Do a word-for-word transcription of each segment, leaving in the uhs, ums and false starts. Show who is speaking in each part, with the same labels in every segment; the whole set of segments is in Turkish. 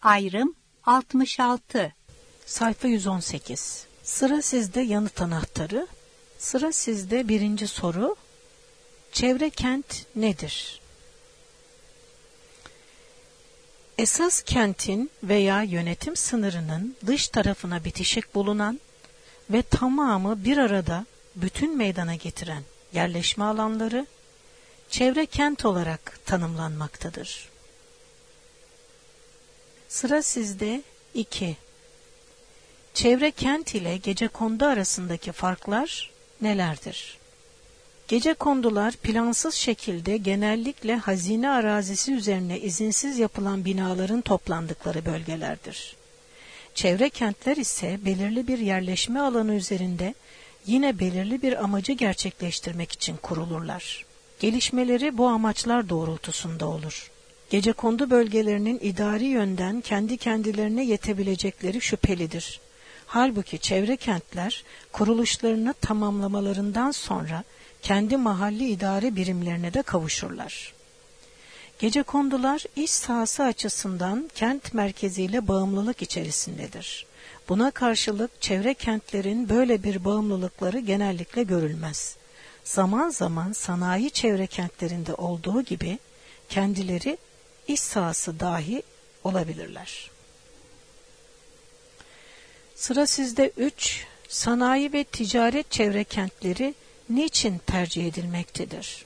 Speaker 1: Ayrım altmış altı.
Speaker 2: Sayfa yüz on sekiz. Sıra sizde yanıt anahtarı. Sıra sizde birinci soru. Çevre kent nedir? Esas kentin veya yönetim sınırının dış tarafına bitişik bulunan ve tamamı bir arada bütün meydana getiren yerleşme alanları çevre kent olarak tanımlanmaktadır. Sıra sizde iki. Çevre kent ile gecekondu arasındaki farklar nelerdir? Gecekondular plansız şekilde genellikle hazine arazisi üzerine izinsiz yapılan binaların toplandıkları bölgelerdir. Çevre kentler ise belirli bir yerleşme alanı üzerinde yine belirli bir amacı gerçekleştirmek için kurulurlar. Gelişmeleri bu amaçlar doğrultusunda olur. Gecekondu bölgelerinin idari yönden kendi kendilerine yetebilecekleri şüphelidir. Halbuki çevre kentler kuruluşlarını tamamlamalarından sonra kendi mahalli idare birimlerine de kavuşurlar. Gecekondular iş sahası açısından kent merkeziyle bağımlılık içerisindedir. Buna karşılık çevre kentlerin böyle bir bağımlılıkları genellikle görülmez. Zaman zaman sanayi çevre kentlerinde olduğu gibi kendileri iş sahası dahi olabilirler. Sıra sizde üç. Sanayi ve ticaret çevre kentleri niçin tercih edilmektedir?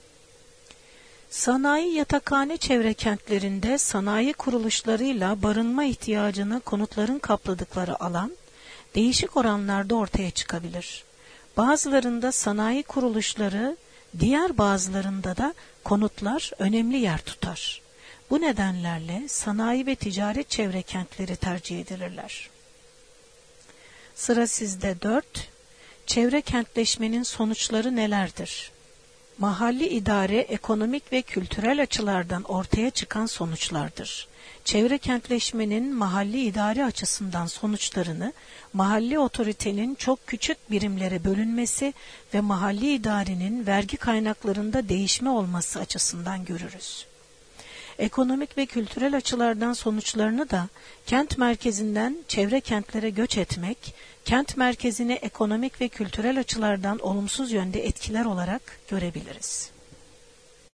Speaker 2: Sanayi yatakhane çevre kentlerinde sanayi kuruluşlarıyla barınma ihtiyacını konutların kapladıkları alan değişik oranlarda ortaya çıkabilir. Bazılarında sanayi kuruluşları, diğer bazılarında da konutlar önemli yer tutar. Bu nedenlerle sanayi ve ticaret çevre kentleri tercih edilirler. Sıra sizde dört. Çevre kentleşmenin sonuçları nelerdir? Mahalli idare ekonomik ve kültürel açılardan ortaya çıkan sonuçlardır. Çevre kentleşmenin mahalli idare açısından sonuçlarını mahalli otoritenin çok küçük birimlere bölünmesi ve mahalli idarenin vergi kaynaklarında değişme olması açısından görürüz. Ekonomik ve kültürel açılardan sonuçlarını da kent merkezinden çevre kentlere göç etmek, kent merkezini ekonomik ve kültürel açılardan olumsuz yönde etkiler olarak görebiliriz.